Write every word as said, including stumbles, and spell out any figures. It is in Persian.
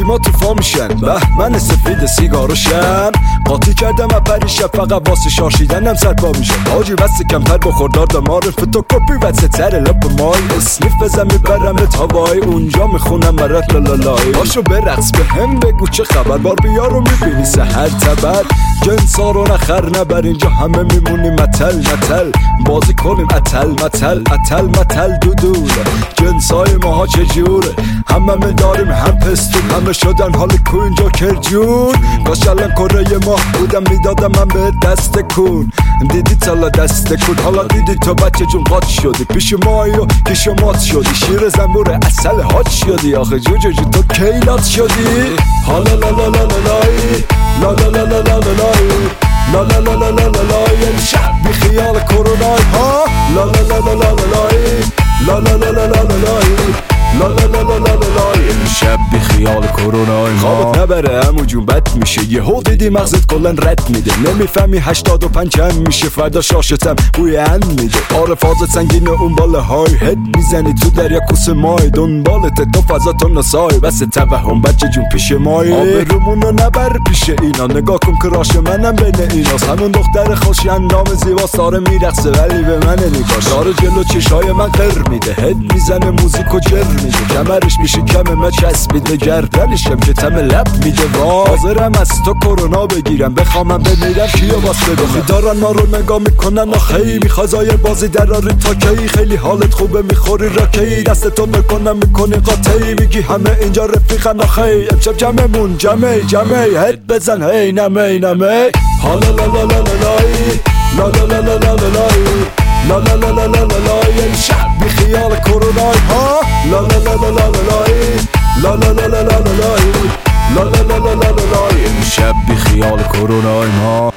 چشیما تو فا میشن بهمن سفید سیگارشم قاطی کردم پریشب فقط واسه شاشیدنم سرپا میشم حاجی بس کمتر بخوردار دمار فتوکپی واسه تر لپ مای اسنیف بزن میبرمت هوای اونجا میخونم مرات لالالای باشو برقص به هم بگو چه خبر بار بیا رو میبینی سهر تبر جنسا رو نخر نبر اینجا همه میمونیم متل متل بازی کنیم اتل متل اتل متل دودول جنسای ماها چجوره همه می داریم هم پستون همه شدن حال کوین جاکر جون کاش الان کره ماه بودم میدادم من به دست کن دیدی تالا دست کن حالا دیدی تو بچه جون قاط شدی پیش مایی و پیش مات شدی شیر زنبور اصل هات شدی آخه جو جو جو تو کیلات شدی حالا لا لا لا لا لای لا لا لا لا لا لای لا لا لا لا لا لای امشب بی خیال کرونای ها لا لا لا لا لا لای لا لا لا لا لا لای لا لا لا لا لا لای امشب بی خیال کرونای ما خوابت نبره عمو جون بد میشه یهو دیدی مغزت کلا رد میده نمیفهمی هشتاد و پنج چند میشه فردا شاشتم بوی ان میده آره فازت سنگینه اون بالا های هد میزنی تو دریا کوس مای دنبالت تو فضا تو نسای بس توهم بچه جون پیش مای آب رومونو نبر پیش اینا نگاه کن کراش منم بین ایناست همون دختر خوش اندام زیبا ساره میرقصه ولی به من نگاش داره جلو چشای من قر میده هد میزنه موزیکو جر میده کمرش میشه کم ما چسبیده گردنشم که تم لب میده وا حاضرم از تو کرونا بگیرم بخوامم بمیرم کیو واسه بخوام دارن ما رو نگاه میکنن آخی میخوای بازی دراری تا کی خیلی حالت خوبه میخوری راکی دست تو بکنم میکنی قاطی میگی همه اینجا رفیقن آخی امشب جمعمون جمعی جمعی هد بزن هی نمی نمی حالا لا لا لا لا لای لا لا لا لا لا لای لا لا لا لا لا لای امشب بی خیال کرونای ها لا لا لا لا لا لای لا لا لا لا لا لای لا لا لا لا لا لای امشب بی خیال کرونای ما